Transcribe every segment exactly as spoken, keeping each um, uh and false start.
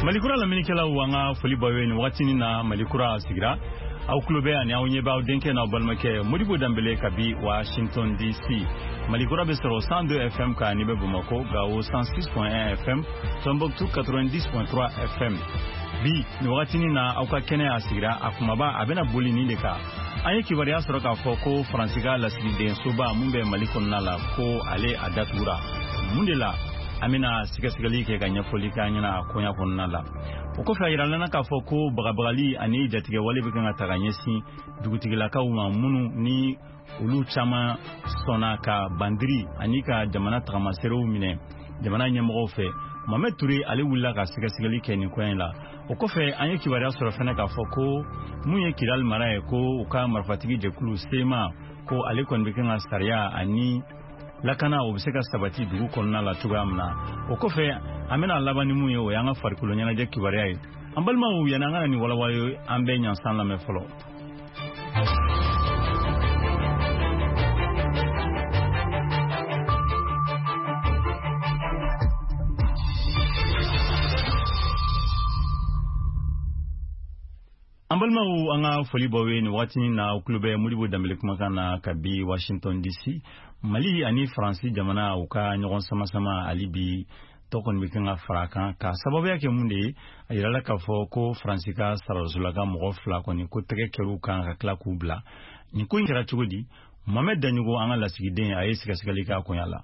Malikura la minikela wanga foli bawe ni watini na Malikura sigira au klube ani au nyeba au denke na balmake Modibo Dambele kabi Washington D C. Malikura besero cent deux F M ka nibe Bamako gao cent six point un F M Tombouctou quatre-vingt-dix point trois F M. Bi ni watini na au ka kene asigira akumaba abena bolini deka. Anye kibaria soroka foko Fransika la sigide soba mumbe Malikon nala ko ale adatura. Mundela amina sikasigali ke ganya folika nyina konya konnala okofa iralana ka foko bagabagali ani jatige wale bikanga taganyesi dugutigila ka uma munu ni ulu chama sonaka bandiri anika jamana tagamasero mine jamana nyemgo fe Mohamed Touré ale wula ka sikasigali ke ni koyela okofa anye kibaria sorofena ka foko munye kilal marae ko uka marfatigi jekulu sema ko ale kon bikanga saria ani lakana obiseka sabati dugu konna la tugamna okofe amena labani muye o yanga farikulo nyana je kibarai ambalma u yananga ni wala wayo ambe nyansan la mefolo ambalma u anga foli bawe ni watini na klube Modibo Dambele kumakana kabi Washington D C Mali ani Fransi jamana uka nyogon sama sama alibi tokon bikinga faraka ka sababu yake munde ayirala ka foko Fransika sarazulaga mo fla koni ko tege keru kan hakla kubla ni ko ngira chugodi Mohamed Danyugo anga la sigiden ayesika sigalika ko yala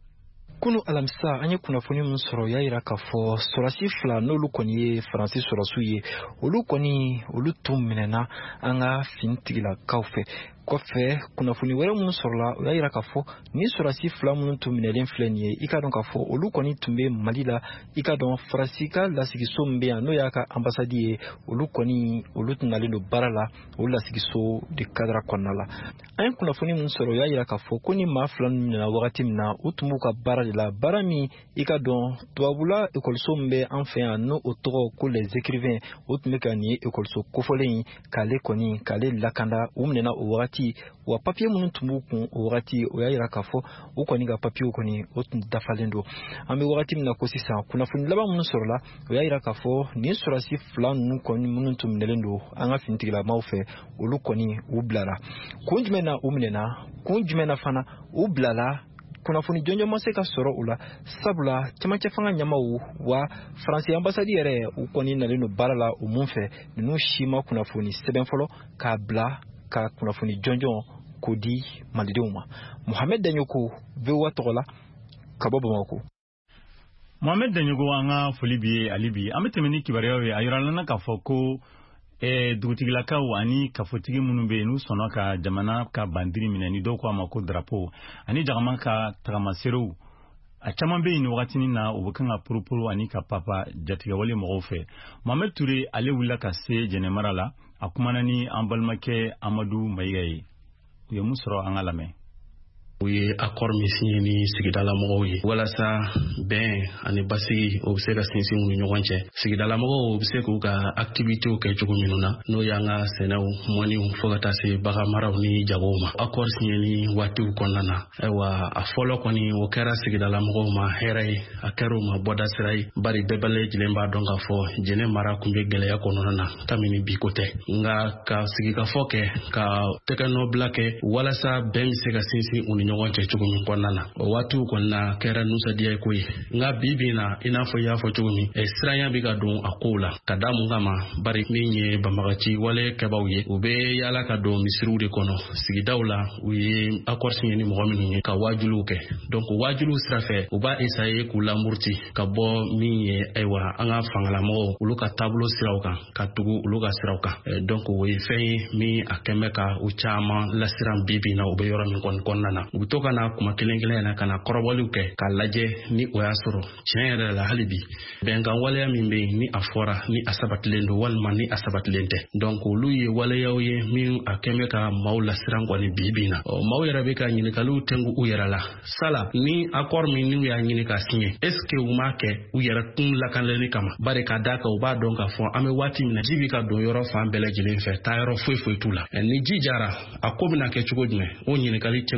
Kunu alamsa anye kuna foni msoro ya iraka fo sorasi fla no lukoni Francis sorasuye olukoni olutummenena anga fintigila kaufe kofe kuna funi were mun sorla ya iraka fo ni sorasi fla mun tummenelen flenie ika donc fo olukoni tumbe malila ika donc Fransika la sigiso mbe no yaka ambassadie olukoni olutunalendo barala ola sigiso de cadre konala anye kuna foni mun soro ya iraka fo koni ma flan na wakati mna utumuka barala la barami ika don tuabula ekolso mbe enfin no otoro ko les écrivains otmekani ekolso kofoleni kale koni kale lakanda umnena owati wa papier mun tumuku owati oyira kafo ukoni ga papier ukoni otun dafalendo ambe wakati mna kosisa kuna funilaba mun sorla oyira kafo ni sorasi flan nu koni mun tumnelendo anga fintigila maufe olukoni ublara kunjmena umnena kunjmena fana ublala kuna funi jonjo maseka soro ula sabula chamache fanga nyamawu wa Fransi ambassadi yere ukoni nalino barala umunfe ninu shima kuna funi seben folo ka bla ka kuna funi jonjo kodi malideuma Mohamed Danyuko vewa tola kabobo mako Mohamed Danyugo anga folibi alibi ametemeni kibarewe ayiralana ka foko e dugutigila ka wani kafotigi munube nu sono ka jamana ka bandiri minani do kwa mako drapo ani jagama ka tagamasero a chaman be ni wakati na ubukanga purupuru ani ka papa jatiga wale mogofe Mohamed Touré ale wula ka se jenemarala akumana ni ambalmake Amadou Mayigaye uye musoro angalame uye accord mi signé ni sigidala mo yi wala sa ben ani basi obseka sinsi mu nyonche sigidala mo obseka ka activité o ke jogo minuna no yanga senaw moni um fogata se baga maraw ni jagoma accord signé ni watu konana ewa a folo koni o kera sigidala mo ma heray akero ma boda sirai bari bebele jilemba donga fo jene mara kumbe gele ya konona tamini bikote nga ka sigika foke ka tekano blake wala sa ben sega sinsi un nyonche chugumi konana watu konna kera nusa dia koi nga bibina inafo yafo chugumi esranya biga don akola kadamu ngama bari minye bamagachi wale kabawye ube yala ka do misru de kono sigidawla uyi akorsi ni mogomini ka wajuluke donc wajulu strafe uba esaye kula murti ka bo minye ewa anga fangala mo uluka tablo sirawka ka tugu uluka sirawka e, donc we fey mi akemeka uchama la siram bibina ube yoro min kon konnana utoka na kuma kelengele na kana koroboluke ka laje ni oyasoro chenere la halibi benga wale mimbe ni afora ni asabatlendo walma ni asabatlente donc luye wale yawe mi akemeka maula sirango ni bibina o mawera beka nyini kalu tengu uyerala sala ni accord mi ni ya nyini ka signé est ce que umake uyera tun la kanle kama bare ka daka uba donka fo ame wati mina jibi ka do yoro fa mbele jilin fe tayro foi foi tula ni jijara akobina ke chugodme o nyini kali tengu neme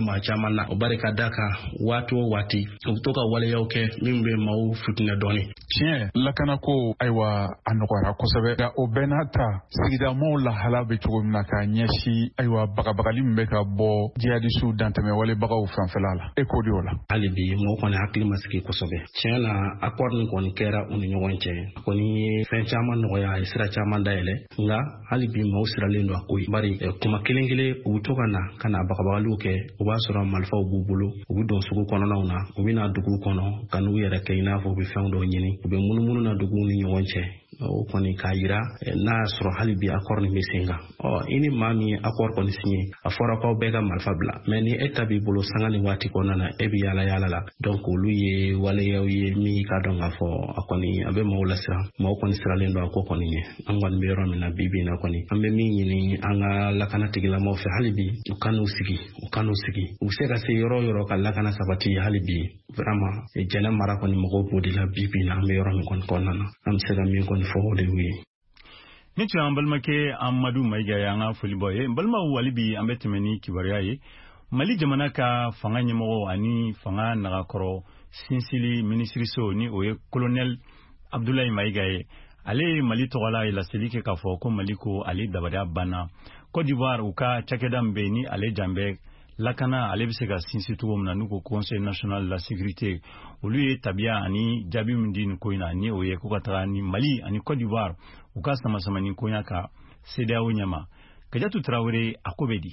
ma caman na o barika daka wato wati o to ka wale yauke min be maw futne doni tiɲɛ lakana ko ayiwa a nɔgɔyara kosɛbɛ nka o bɛɛ n'a ta sigida maaw lahala bɛ cogo min na k'a ɲɛsin ayiwa bagabagali min bɛ ka bɔ jihadisiw dantɛmɛ walebagaw fanfɛla la e k'o de o la hali bi mɔgɔ kɔni hakili ma sigi kosɛbɛ tiɲɛ na accord nin kɔni kɛra u ni ɲɔgɔn cɛ kɔni ye fɛn caman nɔgɔya a ye sira caman dayɛlɛ nka hali bi maaw siralen don a ko ye bari kuma kelen kelen u bɛ to ka na ka na bagabagaliw kɛ o b'a sɔrɔ marifaw b'u bolo u bɛ don sugu kɔnɔnaw na u bɛ na duguw kɔnɔ ka n'u yɛrɛ kɛ i n'a fɔ u bɛ fɛnw dɔw ɲini u bɛ munumunu na duguw ni ɲɔgɔn cɛ o kɔni k'a yira n'a y'a sɔrɔ hali bi accord nin bɛ sen kan ɔ i ni maa min ye accord kɔni signé a fɔra k'aw bɛɛ ka marifa bila mais ni e ta b'i bolo sanga ni waati kɔnɔna na e bɛ yaala yaala la donc olu ye waleyaw ye min ka dɔn k'a fɔ a kɔni a bɛ maaw lasiran maaw kɔni siralen don a ko kɔni ɲɛ an kɔni bɛ yɔrɔ min na bi bi in na kɔni an bɛ min ɲini an ka lakana tigilamɔgɔw fɛ hali bi u ka n'u sigi u ka n'u sigi u bɛ se ka se yɔrɔ yɔrɔ ka lakana sabati hali bi vraiment jɛnɛ mara kɔni mɔgɔw b'o de la bi bi in na an bɛ yɔrɔ min kɔni kɔnɔna na an bɛ se ka min kɔni fɔ o de y'u ye. Ni tun an balimakɛ Amadu Mayiga ye an ka foli bɔ ye balimaw wali bi an bɛ tɛmɛ ni kibaruya ye Mali jamana ka fanga ɲɛmɔgɔ ani fanga nagakɔrɔ sinsili minisiriso ni o ye colonel Abdoulaye Mayiga ye ale ye Mali tɔgɔla laseli kɛ k'a fɔ ko Mali ko ale dabada banna Côte d'Ivoire u ka cakɛda min bɛ ni ale janbɛ lakana ale bɛ se ka sinsin cogo min na n'u ko Conseil national de la sécurité olu ye tabiya ani jaabi min di nin ko in na ni o ye ko ka taga ni Mali ani Côte d'Ivoire u ka sama sama ni koɲa ka C D A O ɲɛma Kajatu Traoré a ko bɛ di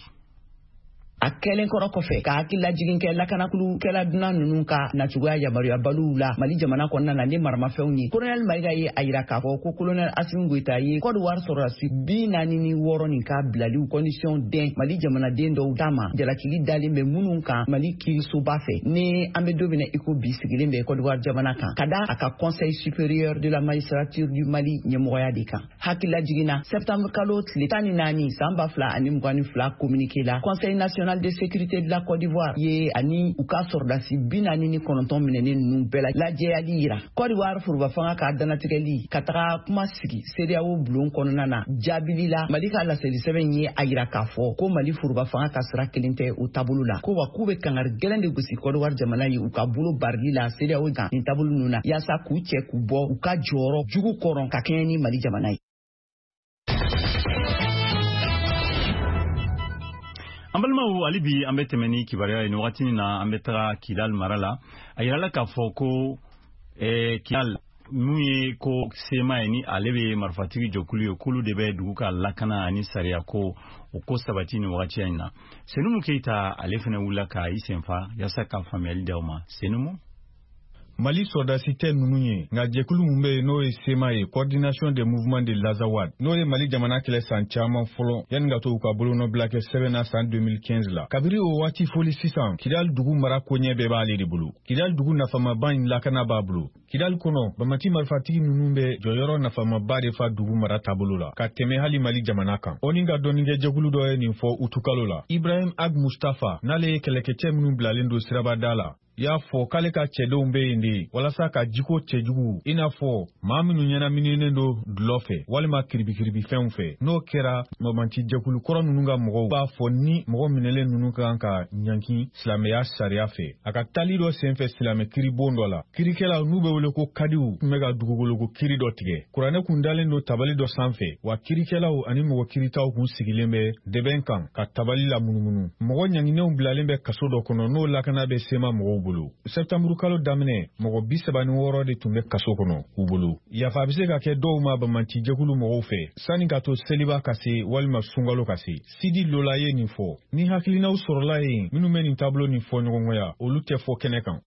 a kɛlen kɔrɔ kɔfɛ ka hakilila jigin kɛ lakanakulu kɛla dunan ninnu ka nacogoya yamaruya baluw la Mali jamana kɔnɔna na ni maramafɛnw ye colonel Mayiga ye a yira k'a fɔ ko colonel Assimi Goïta ye Côte d'Ivoire sɔrɔdasi bi naani ni wɔɔrɔ nin ka bilaliw condition den Mali jamanaden dɔw d'a ma jalakili dalen bɛ minnu kan Mali kiirisoba fɛ ni an bɛ don min na i ko bi sigilen bɛ Côte d'Ivoire jamana kan ka da a ka Conseil supérieur de la magistrature du Mali ɲɛmɔgɔya de kan hakilila jiginna septembre kalo tile tan ni naani san ba fila ani mugan ni fila communiqué la Conseil national de sécurité de la Côte d'Ivoire ye ani u ka sɔrɔdasi bi naani ni kɔnɔntɔn minɛnen ninnu bɛɛ la lajɛyali yira Côte d'Ivoire forobafanga ka danatigɛli ka taga kuma sigi C D A O bulon kɔnɔna na jaabili la Mali ka laseli sɛbɛn ye a yira k'a fɔ ko Mali forobafanga ka sira kelen tɛ o taabolo la ko wa k'u bɛ kangari gɛlɛn de gosi Côte d'Ivoire jamana ye u ka bolo barili la C D A O kan nin taabolo ninnu na yaasa k'u cɛ k'u bɔ u ka jɔyɔrɔ jugu kɔrɔ ka kɛɲɛ ni Mali jamana ye. An balimaw hali bi an bɛ tɛmɛ ni kibaruya ye nin wagati na an bɛ taga Kidal mara la a yirala k'a fɔ ko Kidal mun ye ko sema ye ni ale bɛ marifatigi jɔkulu ye k'olu de bɛ dugu ka lakana ani sariya ko o ko sabati nin wagati in na Senumu Keita ale fana wulila ka i senfa yaasa ka faamuyali d'aw ma Senumu. Mali sɔrɔdasi tɛ ninnu ye nka jɛkulu mun bɛ yen n'o ye sema ye coordination des mouvements de l'Azawad n'o ye Mali jamana kɛlɛ san caman fɔlɔ yanni ka to u ka bolonɔbila kɛ sɛbɛn na san deux mille quinze la kabiri o waati foli sisan Kidal dugu mara koɲɛ bɛɛ b'ale de bolo Kidal dugu nafamaba in lakana b'a bolo Kidal kɔnɔ bamati marifatigi ninnu bɛ jɔyɔrɔ nafamaba de fa dugu mara taabolo la ka tɛmɛ hali Mali jamana kan o ni ka dɔnnikɛ jɛkulu dɔ ye nin fɔ utukalo la Ibrahim Ag Mustafa n'ale ye kɛlɛkɛcɛ minnu bilalen don sirabada la y'a fɔ k'ale ka cɛdenw bɛ yen de walasa ka jiko cɛjugu i n'a fɔ maa minnu ɲɛnamininen don dulɔ fɛ walima kiribikiribifɛnw fɛ n'o kɛra mamanci jɛkulu kɔrɔ ninnu ka mɔgɔw b'a fɔ ni mɔgɔ minɛlen ninnu kan ka ɲanki silamɛya sariya fɛ a ka tali dɔ senfɛ silamɛ kiribon dɔ la kirikɛlaw n'u bɛ wele ko kadiw tun bɛ ka dugukologo kiri dɔ tigɛ kuranɛ kun dalen don tabali dɔ sanfɛ wa kirikɛlaw ani mɔgɔ kiritaw kun sigilen bɛ dɛbɛn kan ka tabali la munumunu mɔgɔ ɲanginɛw bilalen bɛ kaso dɔ kɔnɔ n'o lakana bɛ sema mɔgɔw bolo septembre kalo daminɛ mɔgɔ bi saba ni wɔɔrɔ de tun bɛ kaso kɔnɔ u bolo yafa bɛ se ka kɛ dɔw ma bamanci jɛkulu mɔgɔw fɛ sani ka to seliba ka se walima sunkalo ka se Sidi Lola ye nin fɔ ni hakilinaw sɔrɔla yen minnu bɛ nin taabolo nin fɔ ɲɔgɔnkɔya olu tɛ fɔ kɛnɛ kan.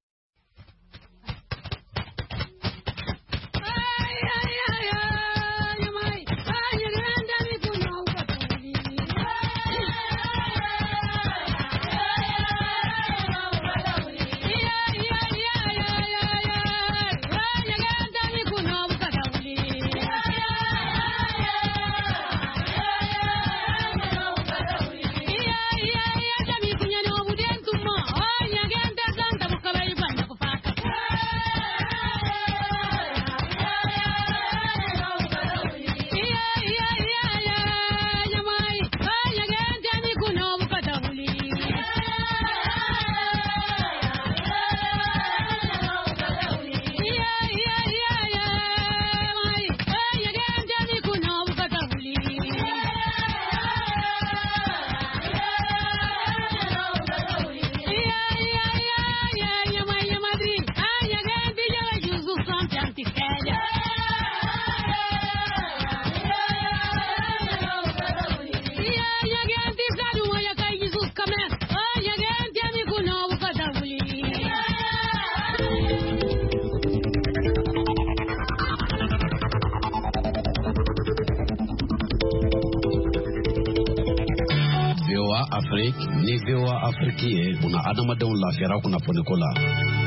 Afrique ni V O A Afrique ye kuna adamadenw lafiyara kunnafoni ko la.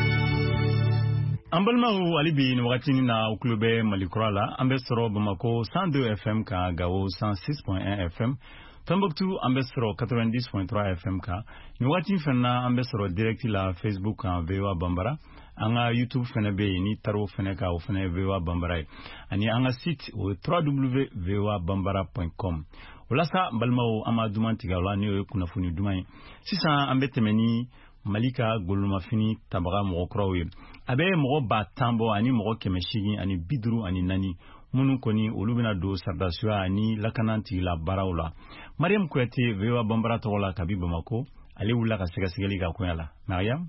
An balimaw hali bi ni wagati ni na u tulo bɛ Malikura la an bɛ sɔrɔ Bamako cent deux F M kan, Gao cent six point un F M, Tombouctou an bɛ sɔrɔ quatre-vingt-dix point trois F M kan. Ni wagati fɛnɛ an bɛ sɔrɔ direct la Facebook kan V O A Bambara, an ka YouTube fɛnɛ bɛ yen ni taro fɛnɛ kan o fɛnɛ V O A Bambara ye, ani an ka site o w w w point v o a bambara point com. Walasa balimaw an ma duman tigɛ o la ni o ye kunnafoni duman ye. Sisan an bɛ tɛmɛ ni Mali ka golomafini tabaga mɔgɔkuraw ye. A bɛ mɔgɔ ba tan bɔ ani mɔgɔ kɛmɛ seegin ani bi duuru ani naani minnu kɔni olu bɛna don sardasuya ani lakana tigila baaraw la. Mariam Kuyate V O A Bambara tɔgɔ la kabi Bamako, ale wulila ka sɛgɛsɛgɛli ka koɲa la. Mariam.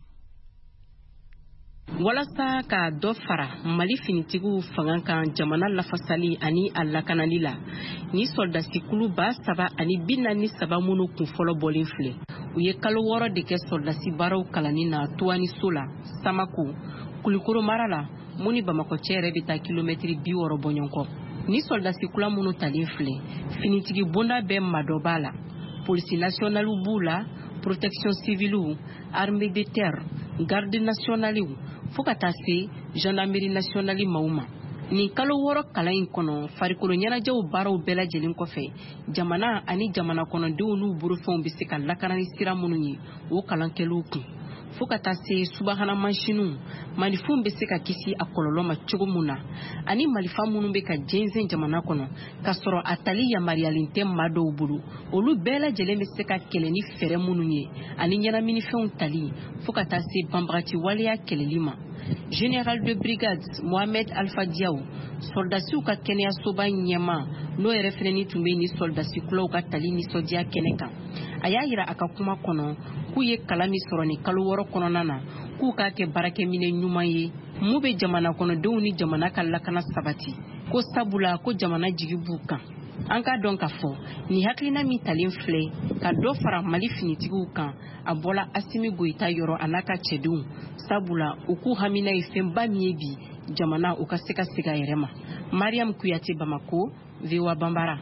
Walasa ka dɔ fara Mali finitigiw fanga kan jamana lafasali ani a lakanali la, ni soldasi kulu ba saba ani bi naani saba minnu kun fɔlɔ bɔlen filɛ. U ye kalo wɔɔrɔ de kɛ soldasi baaraw kalanni na Tuwaniso la, Samako, Kulikoro mara la, mun ni Bamakɔ cɛ yɛrɛ bɛ taa kilomɛtiri bi wɔɔrɔ bɔ ɲɔgɔn kɔ. Ni soldasi kula minnu talen filɛ, finitigi bonda bɛ madɔ b'a la, polisi nationaliw b'u la, protection civile, armée de terre, garde nationale, fo ka taa se gendarmerie nationale maaw ma. Ni kalo wɔɔrɔ kalan in kɔnɔ farikolo ɲɛnajɛw baaraw bɛɛ lajɛlen kɔfɛ, jamana ani jamana kɔnɔdenw n'u bolofɛnw bɛ se ka lakanani sira minnu ye o kalan kɛliw kun. Fo ka taa se subahana mansinuw, malifunw bɛ se ka kisi a kɔlɔlɔ ma cogo mun na, ani malifa minnu bɛ ka jɛnsɛn jamana kɔnɔ ka sɔrɔ a tali yamariyalen tɛ maa dɔw bolo, olu bɛɛ lajɛlen bɛ se ka kɛlɛ ni fɛɛrɛ minnu ye ani ɲɛnaminifɛnw tali fo ka taa se banbagati waleya kɛlɛli ma. Général de brigade Mohamed Alpha Diaw, soldasiw ka kɛnɛyasoba ɲɛma n'o yɛrɛ fɛnɛ tun bɛ ni soldasi kulaw ka tali nisɔndiya kɛnɛ kan. A y'a yira a ka kuma kɔnɔ k'u ye kalan min sɔrɔ ni kalo wɔɔrɔ kɔnɔna na k'u k'a kɛ baarakɛminɛ ɲuman ye mun bɛ jamana kɔnɔdenw ni jamana ka lakana sabati, ko sabula ko jamana jigi b'u kan. An ka dɔn ka fɔ ni hakilina min talen filɛ ka dɔ fara Mali finitigiw kan a bɔla Asimi Goita yɔrɔ a n'a ka cɛdenw, sabula u k'u hamina ye fɛnba min ye bi jamana u ka se ka segin a yɛrɛ ma. Mariam Kuyate, Bamako, V O A Bambara.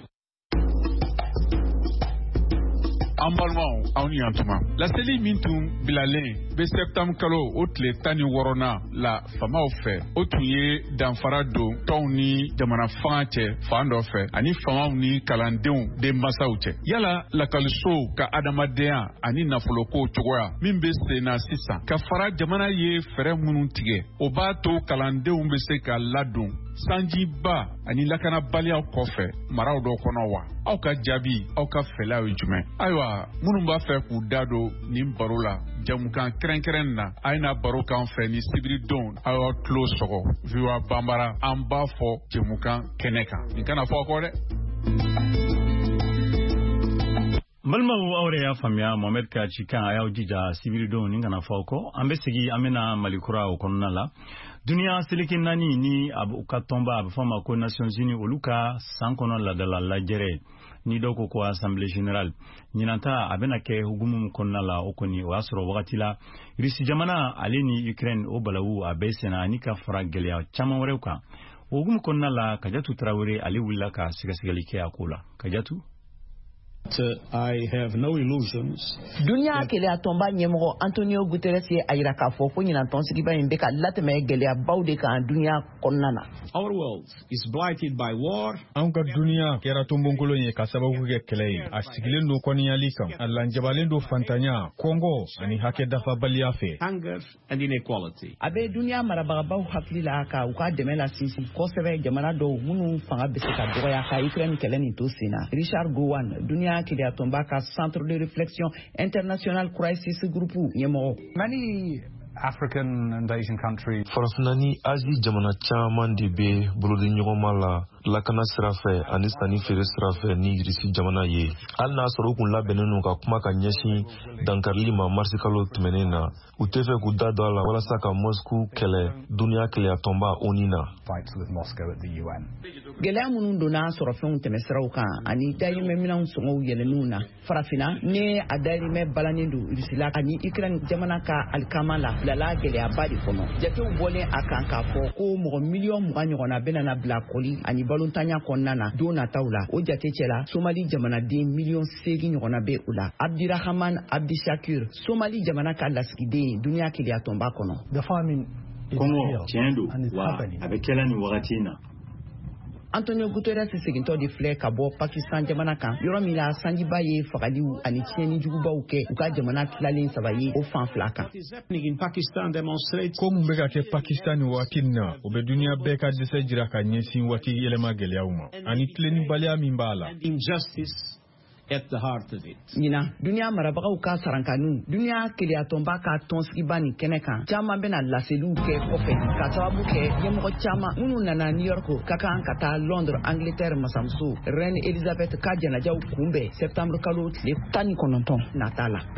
An balimaw aw ni yantuma laseli min tun bilalen bɛ septembre kalo o tile tan ni wɔɔrɔnan la famaw fɛ o tun ye danfara don tɔnw ni jamana fanga cɛ fan dɔ fɛ ani famaw ni kalandenw denmansaw cɛ. Yala lakalisow ka adamadenya ani nafoloko cogoya min bɛ sen na sisan ka fara jamana ye fɛɛrɛ minnu tigɛ o b'a to kalandenw bɛ se ka ladon sanjiba ani lakanabaliya kɔfɛ maraw dɔ kɔnɔ wa? Aw ka jaabi, aw ka fɛlaw ye jumɛn? Ayiwa, minnu b'a fɛ k'u da don nin baro la jamukan kɛrɛnkɛrɛn na a ye na baro kan fɛ ni sibiridon aw y'aw tulo sɔgɔ. V O A Bambara an b'a fɔ jamukan kɛnɛ kan. Nin kana fɔ a kɔ dɛ. Balimaw aw yɛrɛ y'a faamuya Mohamed ka cikan a y'aw jija sibiridon nin kana fɔ aw kɔ. An bɛ segin an bɛna Malikura o kɔnɔna la. Duniya seleke naani ni u ka tɔnba a bɛ fɔ ma ko Nations Unies olu ka san kɔnɔ ladala lajɛrɛ ni dɔw ko ko Assemblée Générale ɲinanta a bɛna kɛ hukumu kɔnɔna la o kɔni o y'a sɔrɔ wagati la Rusi jamana ale ni Ukraine o balawu a bɛ senna ani ka fara gɛlɛya caman wɛrɛw kan. O hukumu kɔnɔna la Kajatu Traoré ale wulila ka sɛgɛsɛgɛli kɛ a ko la. Kajatu. I have no illusions. Dunia kelea tomba ɲɛmɔgɔ Antonio Guterres ye a yira k'a fɔ ko ɲinantɔnsigiba in bɛ ka latɛmɛ gɛlɛyabaw de kan dunia kɔnɔna na. Our world is blighted by war. An ka dunia kɛra tonbonkolon ye ka sababu kɛ kɛlɛ ye. A sigilen don kɔniyali kan. A lanjabalen don fantanya, kɔngɔ ani hakɛ dafabaliya fɛ. Hunger and inequality. A bɛ dunia marabagabaw hakili la ka u ka dɛmɛ la sinsin kosɛbɛ jamana dɔw minnu fanga bɛ se ka dɔgɔya ka Ukraine kɛlɛ nin to sen na. Richard Gowan, dunia kelea tomba ka Centre de Réflexion International Crisis Group ɲɛmɔgɔ. Many African and Asian countries. Farafinna ni Asie jamana caman de bɛ bolodi ɲɔgɔnma la lakana sira fɛ ani sanni feere sira fɛ ni Irisi jamana ye. Hali n'a sɔrɔ u kun labɛnnen n'u ka kuma ka ɲɛsin dankarili ma marisi kalo tɛmɛnen na, u tɛ fɛ k'u da don a la walasa ka Moscou kɛlɛ duniya keleyatɔnba O N U na. Fights with Moscow at the U N. gɛlɛya minnu donna sɔrɔfɛnw tɛmɛsiraw kan ani dayirimɛminɛnw sɔngɔw yɛlɛnniw na farafina ne a dayirimɛ balannen don Rusila ani Ukraine jamana ka alikama la bilala gɛlɛyaba de kɔnɔ. Jatew bɔlen a kan k'a fɔ ko mɔgɔ miliyɔn mugan ɲɔgɔnna bɛna bila kɔli ani balontanya kɔnɔna na don nataw la. O jate cɛla Somali jamanaden miliyɔn seegin ɲɔgɔnna bɛ u la. Abdirahman Abdishakur, Somali jamana ka lasigiden duniya keleya tɔnba kɔnɔ. Kɔngɔ tiɲɛ don wa a bɛ kɛla nin wagati in na. Antonio Guterres segintɔ de filɛ ka bɔ Pakistan jamana kan yɔrɔ min la sanjiba ye fagaliw ani tiɲɛni jugubaw kɛ u ka jamana tilalen saba ye o fan fila kan. Ko mun bɛ ka kɛ Pakistan ni waati in na o bɛ duniya bɛɛ ka dɛsɛ jira ka ɲɛsin waati yɛlɛma gɛlɛyaw ma ani tilenibaliya min b'a la. At the heart of it. Nina, dunia marabagaw ka sarankanu, dunia keleyatɔnba ka tɔnsigiba nin kɛnɛ kan, caman bɛna laseliw kɛ kɔfɛ ka sababu kɛ ɲɛmɔgɔ caman minnu nana New York ka kan ka taa Londres, Angleterre masamuso Reine Elizabeth ka janajaw kunbɛn septembre kalo tile tan ni kɔnɔntɔn nata la.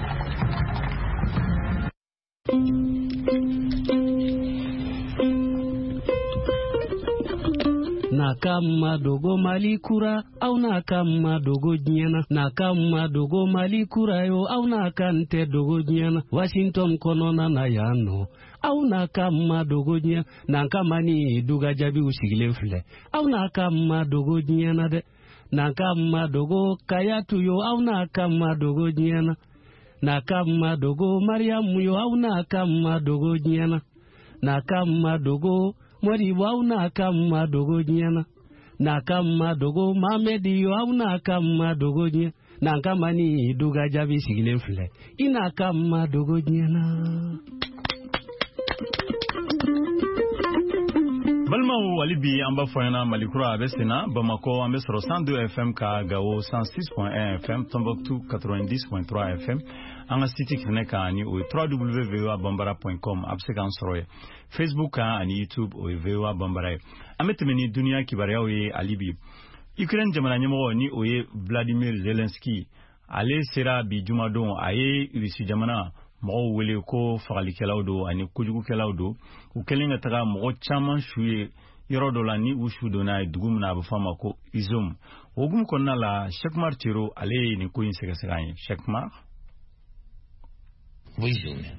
Nakama dogo malikura au nakama dogo nyana nakama dogo malikura yo au nakante dogo nyana Washington konona na yano au nakama dogo nyana nakama ni duga jabi usigile fle au nakama dogo nyana de nakama dogo kayatu yo au nakama dogo nyana nakama dogo Mariam yo au nakama dogo nyana nakama dogo Mori wau na kama dogo nyana na kama dogo Mamedi wau na kama dogo nyana na kama ni duga jabi sigile fle ina kama dogo nyana. Balmaw walibi amba foyana malikura abesina Bamako ambe soro cent deux F M ka Gao cent six point un F M Tombouctou quatre-vingt-dix point trois F M anga site kineka ani o w w w point v o a bambara point com absekan soroye Facebook ka ani YouTube o v o a bambara ametemeni dunia kibaryawo ye alibi Ukraine jamana nyemo ni oye Vladimir Zelensky ale sera bi jumadon aye Russie jamana mɔgɔw wele ko fagalikɛlaw do ani kojugukɛlaw do u kɛlen ka taga mɔgɔ caman su ye yɔrɔ dɔ la ni u su donna ye dugu min na a bɛ fɔ a ma ko Izum o hukumu kɔnɔna la Shekmar Tero ale ye nin ko in sɛgɛsɛgɛ an ye Shekmar. В Изюме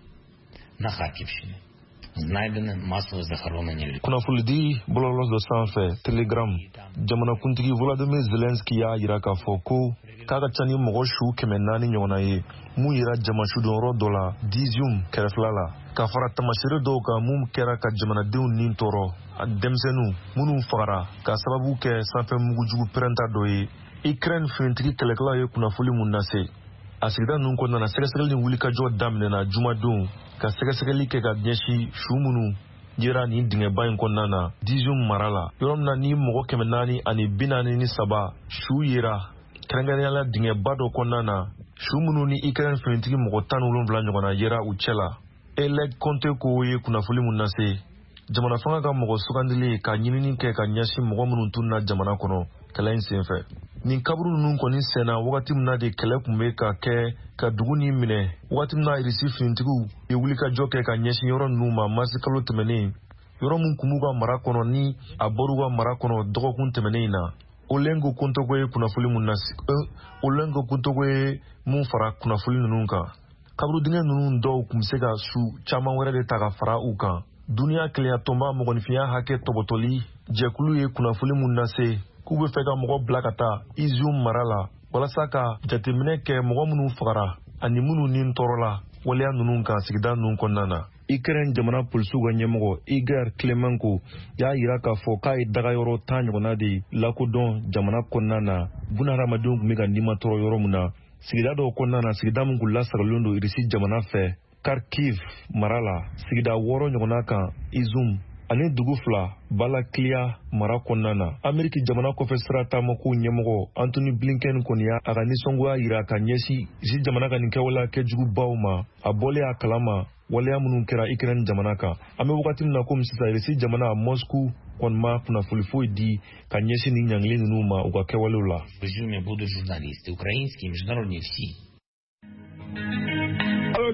на Харкivщине знайдено масово захоронення людей. Kunafolidi bɔlɔlɔ dɔ sanfɛ Telegram jamanakuntigi Volodymyr Zelensky y'a yira k'a fɔ ko k'a ka ca ni mɔgɔ su kɛmɛ naani ɲɔgɔnna ye mun yira jamasudonyɔrɔ dɔ la Dizium kɛrɛfɛla la ka fara tamasere dɔw kan mun kɛra ka jamanadenw nin tɔɔrɔ a denmisɛnninw minnu fagara ka sababu kɛ sanfɛ mugujugu pɛrɛnta dɔ ye. Ukraine finitigi kɛlɛkɛlaw ye kunnafoli mun lase a sigida ninnu kɔnɔna na sɛgɛsɛgɛli ni wulikajɔ daminɛna jumadon ka sɛgɛsɛgɛli kɛ ka ɲɛsin su minnu yera nin dingɛba in kɔnɔna na Dizium mara la yɔrɔ min na ni mɔgɔ kɛmɛ naani ani bi naani ni saba su yera kɛrɛnkɛrɛnnenya dingɛba dɔ kɔnɔna na su minnu ni Ukraine finitigi mɔgɔ tan ni wolonwula ɲɔgɔnna yera u cɛ la. Eled Conte ko ye kunnafoli mun lase jamana fanga ka mɔgɔ sugandili ka ɲinini kɛ ka ɲɛsin mɔgɔ minnu tunna jamana kɔnɔ kɛlɛ in senfɛ. Nin kaburu ninnu kɔni sɛnna wagati min na de kɛlɛ kun bɛ ka kɛ ka dugu ni minɛ wagati min na Irisi finitigiw ye wulikajɔ kɛ ka ɲɛsin yɔrɔ ninnu ma marisi kalo tɛmɛnen yɔrɔ mun kun b'u ka mara kɔnɔ ni a bɔr'u ka mara kɔnɔ dɔgɔkun tɛmɛnen in na. Olengo Kuntogo ye kunnafoli mun lase Olengo Kuntogo ye mun fara kunnafoli ninnu kan. Kaburu dingɛ ninnu dɔw kun bɛ se ka su caman wɛrɛ de ta ka fara u kan. Duniya kelenya tɔnba mɔgɔninfinya hakɛ tɔbɔtɔli jɛkulu ye kunnafoli mun lase k'u bɛ fɛ ka mɔgɔ bila ka taa Izium mara la walasa ka jateminɛ kɛ mɔgɔ minnu fagara ani minnu ni tɔɔrɔ la waleya ninnu kan sigida ninnu kɔnɔna na. Ukraine jamana polisiw ka ɲɛmɔgɔ Igor Klimenko y'a yira k'a fɔ k'a ye dagayɔrɔ tan ɲɔgɔnna de lakodɔn jamana kɔnɔna na bunahadamadenw tun bɛ ka nimatɔrɔ yɔrɔ min na sigida dɔw kɔnɔna na sigida min kun lasagalen don Irisi jamana fɛ Kharkiv mara la sigida wɔɔrɔ ɲɔgɔnna kan Izum ani dugu fila Balaklia mara kɔnɔna na. Ameriki jamana kɔfɛ sira taamako ɲɛmɔgɔ Anthony Blinken kɔni y'a a ka nisɔngoya yira ka ɲɛsin Irisi jamana ka nin kɛwale kɛjugubaw ma a bɔlen a kalama waleya minnu kɛra Ukraine jamana kan. An bɛ wagati min na komi sisan Irisi jamana Moscou kɔni ma kunnafoli foyi di ka ɲɛsin nin ɲangili ninnu ma u ka kɛwalew la.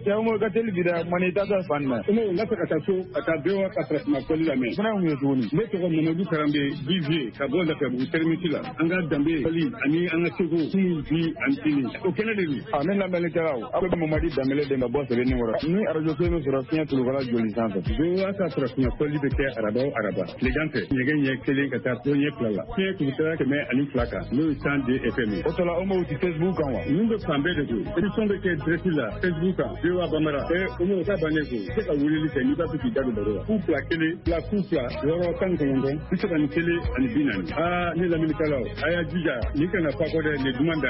ya mo ga tele bida mani ta ta fanna ino la ta ka so ata bewa ka tra ma ko la me fana mu yo ni ne to ko mo du karambe bive ka bo da ka bu termiti la anga dambe ali ani anga sego ni bi antini o kenede ni a men la mele karaw abe mo madi damele de ma bo se ni wora ni arajo so no sura sinya to wala joli sanfa bewa ka tra ma ko li be ke araba araba le gante nyege nye kele ka ta to nye klala ke ku ta ke me ani flaka no stand de fm o to la o mo ti Facebook kan wa ni do kambe de ko e so be ke dresi la Facebook kan bewa bamara e o mo ka bane ko ke ka wuli li ke ni ba ti gado baro ku pla kele la ku pla yoro kan ko ngo ti ka ni kele ani binani ah ni la mi kala aya jija ni kana fa ko de ne dumanda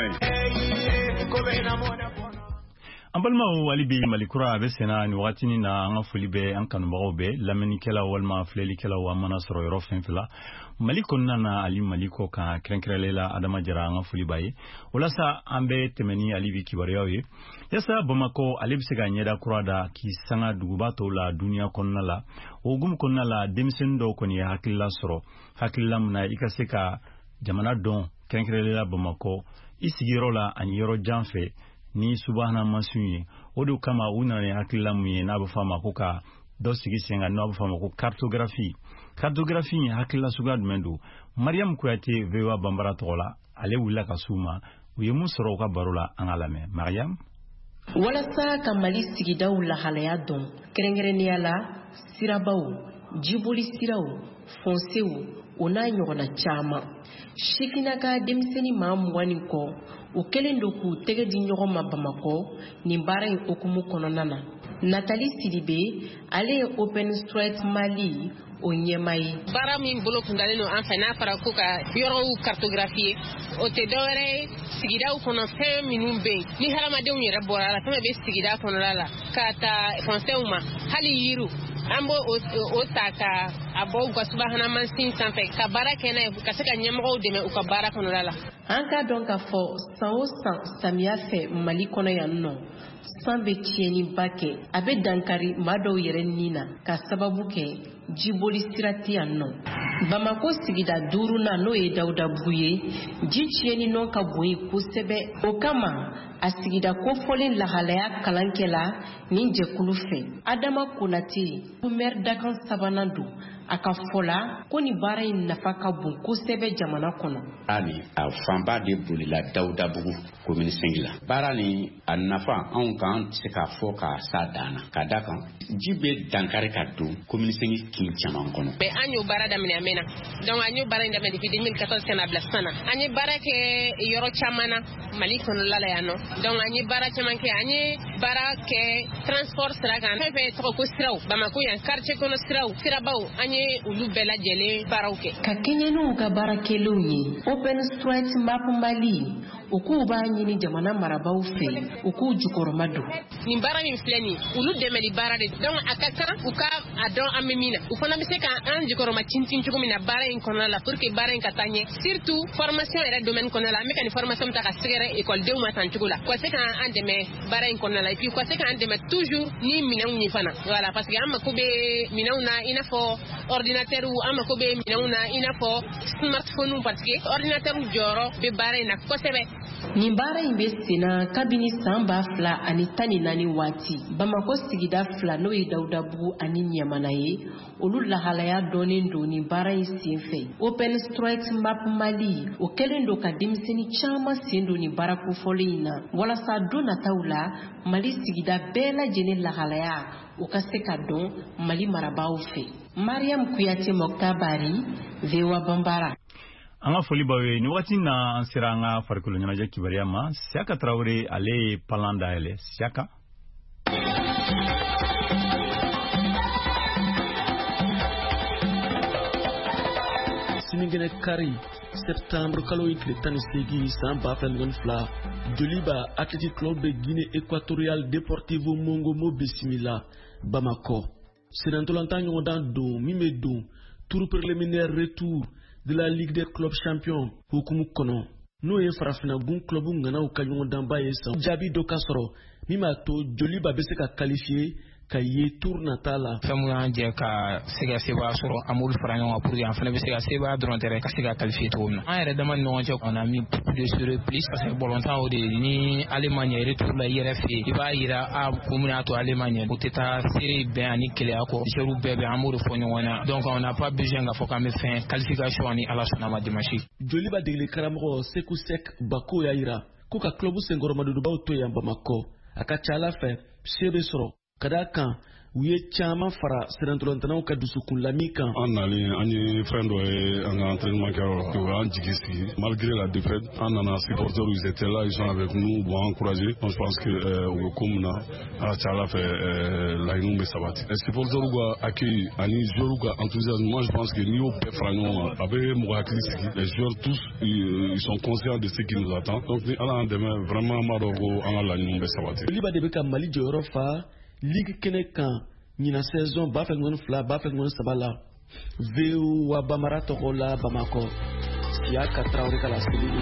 ambalma wali bi malikura be sena ni watini na anga fulibe an kanu bagobe lameni kala walma fleli kala wa mana soro yoro fenfila maliko nana ali maliko ka krenkrela adama jara anga fulibaye wala sa ambe temeni ali bi kibariyawe yasa bamako ali bisega nyeda kurada ki sanga dugubato la dunia konnala ogum konnala demsendo koni hakilla soro hakilla mna ikaseka jamana don krenkrela bamako isigiro la anyoro janfe ni subhana masunye odu kama una ne hakilla muye na ba fama ko ka do sigi senga no ba fama ko cartographie cartographie hakilla sugad mendo Mariam Kuyate vewa bambara tola ale wula kasuma uye musoro ka barula angalame Mariam wala sa kamali sigi dawla halaya don kerengerenia la sirabaw jibuli siraw fonsew ona nyogona chama shikina ka demseni mam wani ko o kelen do ku tege di nyogo mabamako ni bara en okumu kononana Nathalie Sidibe ale Open Street Mali o nyemai bara min bolo kundale no anfa na para ko ka yoro cartographie o te dore sigida ko no cinq minutes be ni harama de unyera bora la tama be sigida ko no la kata français uma hali yiru ambo o taka abo kwa subhana mansin sanfe ka baraka na ka saka nyamgo de me u ka baraka no la anka donc fo sao samia fe mali kono yanno sambe tieni bake abe dankari mado yere nina ka sababu ke jiboli sirati yanno bamako sigida duru na no e dauda buye ji tieni non ka buye kusebe o kama asigida ko folin la halaya kalankela ninje kulufe adama kunati mer dakan sabanandu aka fola ko ni bara in nafaka bun kusebe jamana kono ani a famba de boli la dauda bugu commune singla bara ni anafa on kan se ka foka sadana kadakan jibe dankare ka do commune singi kin chaman kono be anyo bara da mina mena donc anyo bara nda depuis deux mille quatorze kana blasana anyo bara ke yoro chamana mali kono lala yano donc anyo bara chaman ke anyo bara ke transport sragan fe to ko sraw bamako yan quartier kono sraw sirabaw ulu bela jele barauke kakenye no ka barakelo yi Open Street Map Mali uku ba nyini jamana marabau fe uku jukoromado ni bara mi fleni ulu demeli bara de donc akaka uka adon amemina ukona miseka an jukoroma tintin chukumina bara en kono la pour que bara en katanye surtout formation era domaine kono la mekani formation ta ka segere école de uma tan chukula ko seka an deme bara en kono la et puis ko seka an deme toujours ni mina ni fana voilà parce que amma ko be mina una ina fo ordinateur ou ama ko be mina ina fo smartphone parce que ordinateur joro be bare na ko sebe ni bara imbe sina kabini samba fla ani tani nani wati bamako sigida fla no idauda bu ani nyamana ye olu la halaya donin do ni bara isinfe Open Street Map Mali o kelendo ka dimsini chama sindo ni bara ku folina wala sa dona taula Mali sigida bela jeni la halaya o kaseka don Mali marabao fe Mariam Kuyate Moktabari Vewa Bambara anga foli bawe ni wati na ansira anga farikulo nyana jaki bariama Siaka Traoré ale palanda ele Siaka Siningene Kari septembre kalo ikle tani segi samba fengon fla Joliba Athletic Club de Guinée Équatoriale Deportivo Mongo Mo Bismillah Bamako Sinantolanta nyodan do mime do tour préliminaire retour de la Ligue des clubs champions hukumu kono no ye farafina gun club ngana u kanyon damba ye sa jabi do kasoro mima to Joliba bese ka qualifier ka ye tour nata la fɛn mun y'an jɛ ka se ka seba sɔrɔ an b'olu fara ɲɔgɔn kan pour que an fana bɛ se ka seba dɔrɔn tɛ ka se ka qualifier cogo min na an yɛrɛ dama ni ɲɔgɔn cɛ on a mis plus sur plus parce que bɔlɔntan o de ni Allemagne retour la i yɛrɛ fɛ yen i b'a yira a kun min y'a to Allemagne o tɛ taa seere bɛn ani keleya kɔ joueurs bɛɛ bɛ an b'o de fɔ ɲɔgɔn na donc on n'a pas besoin k'a fɔ k'an bɛ fɛn qualification ani Ala sɔnna ma dimanche. Joli ba degeli karamɔgɔ Seku Sek Bako y'a yira ko ka club senkɔrɔmadudubaw to yan Bamako a ka ca Ala fɛ se bɛ sɔrɔ ka d'a kan u ye caman fara sirantolantanaw ka dusukun lami kan. An nalen an ye fɛn dɔ ye an ka entraînement kɛyɔrɔ o y'an jigi sigi malgré la défaite an nana supporters ils étaient là ils sont avec nous b'an encourager je pense que u bɛ ko min na a ka ca Ala fɛ laɲiniw bɛ sabati supporters ka accueil ani joueurs ka enthousiasme moi je pense que n'i y'o bɛɛ fara ɲɔgɔn kan a bɛ mɔgɔ hakili sigi les joueurs tous ils sont conscients de ce qui nous attend donc ni Ala y'an dɛmɛ vraiment an b'a dɔn ko an ka laɲiniw bɛ sabati. Liba de bɛ ka Mali jɔyɔrɔ fa ligue kɛnɛ kan ɲina saison ba fɛ ŋɔni fila ba fɛ ŋɔni saba la V O wa Bamara tɔgɔ la Bamakɔ siya ka Traoré ka la Selilu.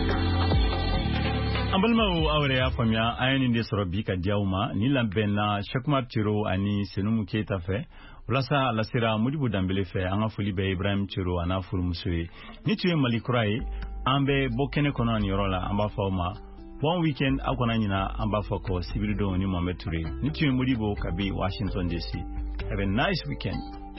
An balimaw aw yɛrɛ y'a faamuya an ye nin de sɔrɔ bi ka di aw ma ni labɛnna Cheick Tiro ani Senumu Keyita fɛ walasa a lasera Modibo Dambele fɛ an ka foli bɛ Ibrahim Tiro a n'a furumuso ye ni tun ye Mali kura ye an bɛ bɔ kɛnɛ kɔnɔ nin yɔrɔ la an b'a fɔ aw ma one weekend aw kana ɲina an b'a fɔ ko Sibiridon ni Mohamed Touré ni tun ye Modibo kabi Washington D C. Have a nice weekend.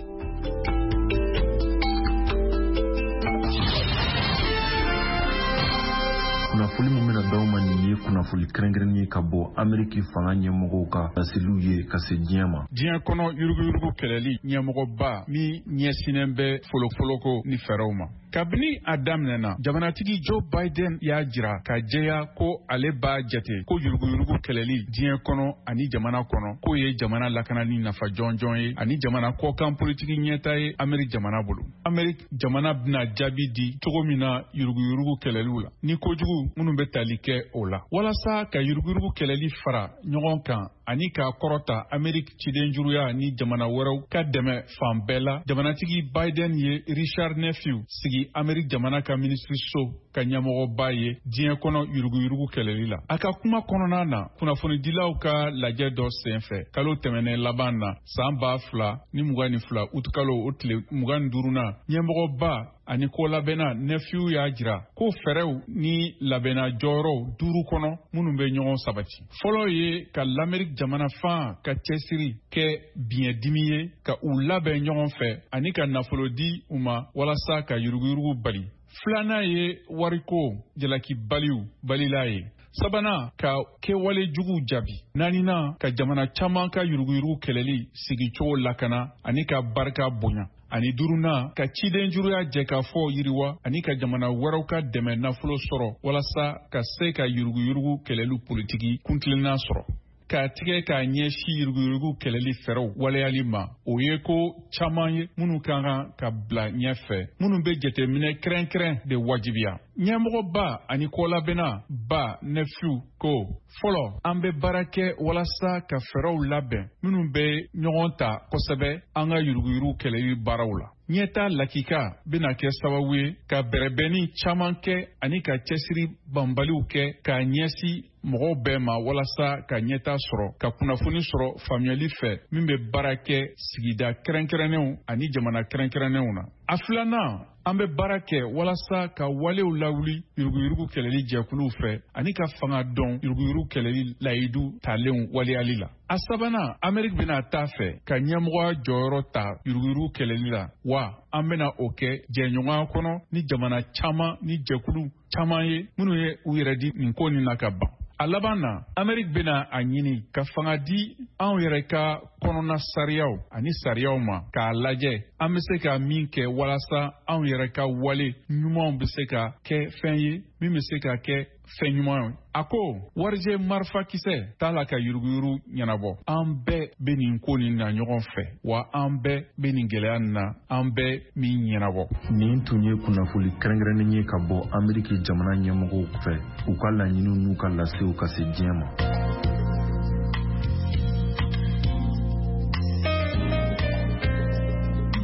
Kunnafoni mun bɛna d'aw ma nin ye kunnafoni kɛrɛnkɛrɛnnen ye ka bɔ Ameriki fanga ɲɛmɔgɔw ka laseliw ye ka se diɲɛ ma. Diɲɛ kɔnɔ yuruguyurugu kɛlɛli ɲɛmɔgɔba min ɲɛsinnen bɛ folofoloko ni fɛɛrɛw ma. Kabini a daminɛna jamanatigi Joe Biden y'a jira ka jɛya ko ale b'a jate ko yuruguyurugu kɛlɛli diɲɛ kɔnɔ ani jamana kɔnɔ k'o ye jamana lakanani nafa jɔnjɔn ye ani jamana kɔkan politiki ɲɛta ye Ameriki jamana bolo. Ameriki jamana bɛna jaabi di cogo min na yuruguyurugu kɛlɛliw la ni kojugu minnu bɛ tali kɛ o la walasa ka yuruguyurugu kɛlɛli fara ɲɔgɔn kan ani k'a kɔrɔta Ameriki cidenjuruya ni jamana wɛrɛw ka dɛmɛ fan bɛɛ la jamanatigi Biden ye Richard Nephew sigi Ameriki jamana ka ministiriso ka ɲɛmɔgɔba ye diɲɛ kɔnɔ yuruguyurugu kɛlɛli la. A ka kuma kɔnɔna na kunnafonidilaw ka lajɛ dɔ senfɛ kalo tɛmɛnen laban na san ba fila ni mugan ni fila utukalo o tile mugan ni duurunan ɲɛmɔgɔba ani ko labɛnna Nephew y'a jira ko fɛɛrɛw ni labɛnna jɔyɔrɔw duuru kɔnɔ minnu bɛ ɲɔgɔn sabati. Fɔlɔ ye ka l'Amérique jamana fan ka cɛsiri kɛ biɲɛdimi ye ka u labɛn ɲɔgɔn fɛ ani ka nafolo di u ma walasa ka yuruguyurugu bali. Filanan ye wariko jalaki baliw balila ye. Sabanan ka kɛwale jugu jaabi. Naaninan ka jamana caman ka yuruguyurugu kɛlɛli sigicogo lakana ani ka barika bonya. Ani duruna ka cidenjuruya jɛ ka fɔ yiriwa ani ka jamana wɛrɛw ka dɛmɛ nafolo sɔrɔ walasa ka se ka yuruguyurugu kɛlɛli politiki kuntilenna sɔrɔ. Ka tigɛ k'a ɲɛsi yuruguyurugu kɛlɛli fɛrɛw waleyali ma o ye ko caman ye minnu kan kan ka bila ɲɛfɛ minnu bɛ jateminɛ kɛrɛnkɛrɛn de wajibiya. Ɲɛmɔgɔba ani kɔlabɛnna ba Nephew ko fɔlɔ an bɛ baara kɛ walasa ka fɛɛrɛw labɛn minnu bɛ ɲɔgɔn ta kosɛbɛ an ka yuruguyurugu kɛlɛli baaraw la. Ɲɛta lakika bɛna kɛ sababu ye ka bɛrɛbɛnni caman kɛ ani ka cɛsiri banbaliw kɛ k'a ɲɛsi mɔgɔw bɛɛ ma walasa ka ɲɛta sɔrɔ ka kunnafoni sɔrɔ faamuyali fɛ min bɛ baara kɛ sigida kɛrɛnkɛrɛnnenw ani jamana kɛrɛnkɛrɛnnenw na. A filanan an bɛ baara kɛ walasa ka walew lawuli yuruguyurugu kɛlɛli jɛkuluw fɛ ani ka fanga dɔn yuruguyurugu kɛlɛli layidu talenw waleyali la. A sabanan Ameriki bɛna taa fɛ ka ɲɛmɔgɔya jɔyɔrɔ ta yuruguyurugu kɛlɛli la wa an bɛna o kɛ jɛɲɔgɔnya kɔnɔ ni jamana caman ni jɛkulu caman ye minnu ye u yɛrɛ di nin ko nin na ka ban. A laban na Ameriki bɛna a ɲini ka fanga di anw yɛrɛ ka kɔnɔna sariyaw ani sariyaw ma k'a lajɛ an bɛ se ka min kɛ walasa anw yɛrɛ ka wale ɲumanw bɛ se ka kɛ fɛn ye min bɛ se ka kɛ fɛn ɲuman ye. A ko warijɛ marifakisɛ t'a la ka yuruguyurugu ɲɛnabɔ. An bɛɛ bɛ nin ko nin na ɲɔgɔn fɛ wa an bɛɛ bɛ nin gɛlɛya nin na an bɛɛ min ɲɛnabɔ. Nin tun ye kunnafoni kɛrɛnkɛrɛnnen ye ka bɔ Ameriki jamana ɲɛmɔgɔw fɛ u ka laɲiniw n'u ka lasew ka se diɲɛ ma.